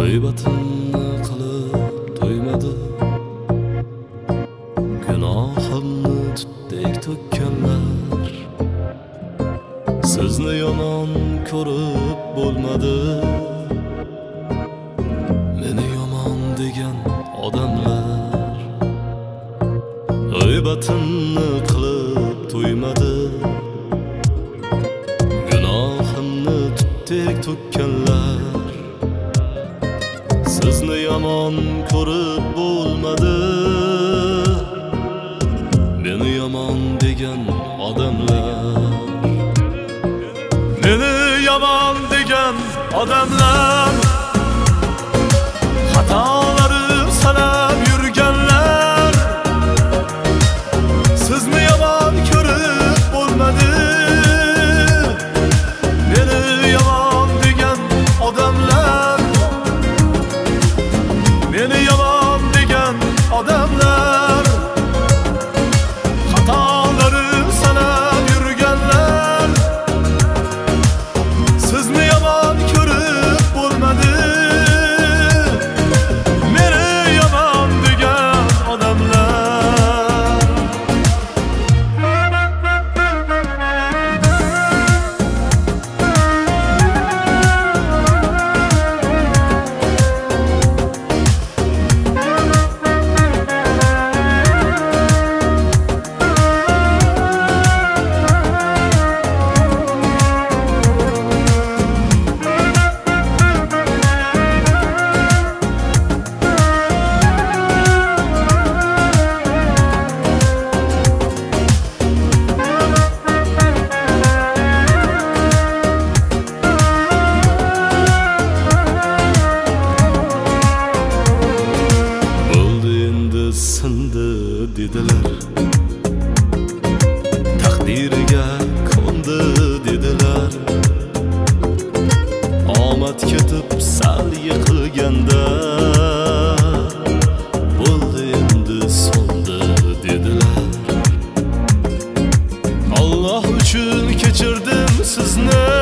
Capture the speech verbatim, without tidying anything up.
g'iybatimni qilib to'ymadi, gunohimni tutdek to'kkanlar. Sizni yomon ko'rib bo'lmadi, meni yomon degan odamlar. G'iybatimni qilib to'ymadi, gunohimni tutdek to'kkanlar. Sizni yomon ko'rib bo'lmadi, meni yomon degan odamlar. Meni yomon degan odamlar, xatolarim sanab yurganlar. Sizni yomon ko'rib bo'lmadi, meni yomon degan odamlar. Meni yomon degan odamlar, xatolarim sanab yurganlar. Sizni yomon ko'rib bo'lmadi, meni yomon degan odamlar. Sindi dedilar, taqdiriga ko'ndi dedilar. Omad ketib sal yiqilganda, bo'ldi endi so'ndi dedilar. Alloh uchun kechirdim sizni,